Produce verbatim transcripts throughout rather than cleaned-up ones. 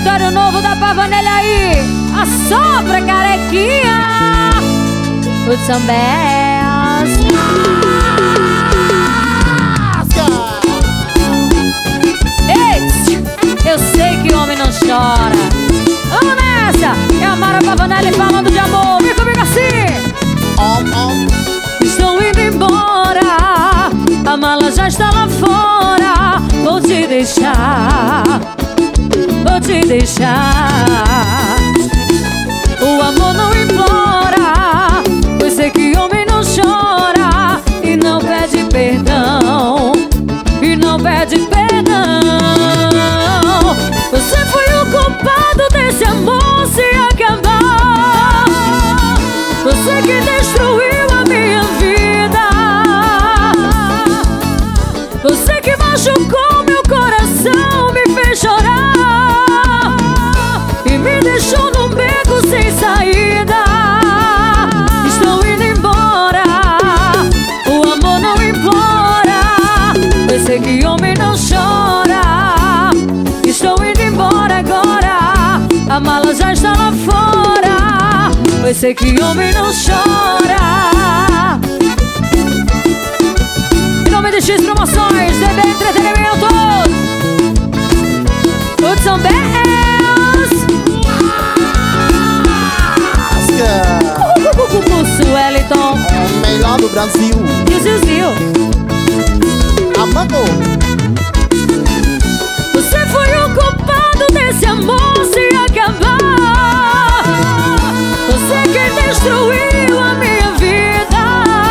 repertório novo da Pavanelli aí. Assopra, carequinha. Put some bells. Ei, eu sei que homem não chora. Vamos nessa. É a Mara Pavanelli falando de amor. Vem comigo assim. Estou indo embora, a mala já está lá fora. Vou te deixar, vou te deixar. O amor não implora, pois sei que homem não chora e não pede perdão, e não pede perdão. Você foi o culpado desse amor se acabar. Você que destruiu a minha vida. Você que machucou meu coração, me fez chorar e me deixou num beco sem saída. Estou indo embora, o amor não implora, eu sei que homem não chora. Estou indo embora agora, a mala já está lá fora, eu sei que homem não chora. Em nome de X Promoções, D B Entretenimento, Put some bells. Wellington, o melhor do Brasil. E o Zilzil. Amando. Você foi o culpado desse amor se acabar. Você que destruiu a minha vida.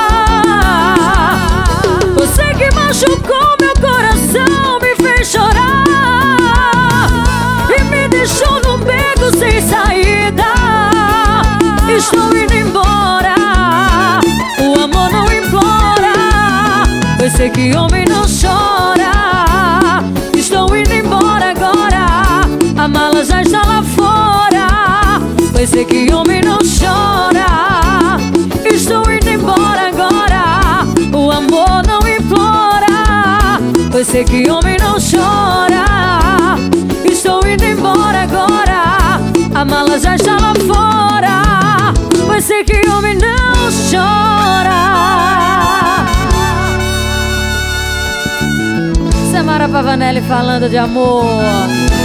Você que machucou meu coração, me fez chorar e me deixou num beco sem saída. Estou indo embora, o amor não implora, eu sei que homem não chora. Estou indo embora agora, a mala já está lá fora, eu sei que homem não chora. Estou indo embora agora, o amor não implora, eu sei que homem não chora. Estou indo embora agora, a mala já está lá fora, eu sei que homem não chora. Samara Pavanelli falando de amor.